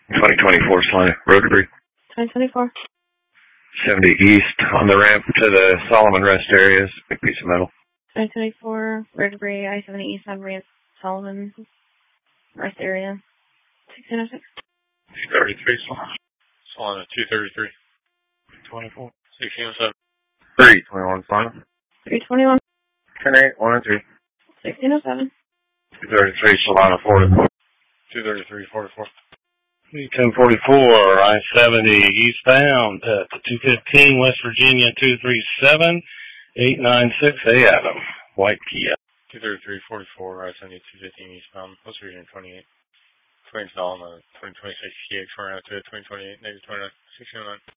2024 Salina road debris. 2024. 70 east on the ramp to the Solomon Rest areas. Big piece of metal. 2024 road debris, I-70 east on ramp, Solomon Rest area. 1606. 33 Salina 233. 24. 1607. 321 Salina. 321. 10-8, 1 and 2. 1607. 233 Salina 4. 233, 44. 1044, I-70 eastbound to 215 West Virginia 237, 896 A Adam, white Kia. 233, 44, I-70 215 eastbound, West Virginia 28. Twins Solomon 2026 CX, 4 out to 2028, negative 29, 1609.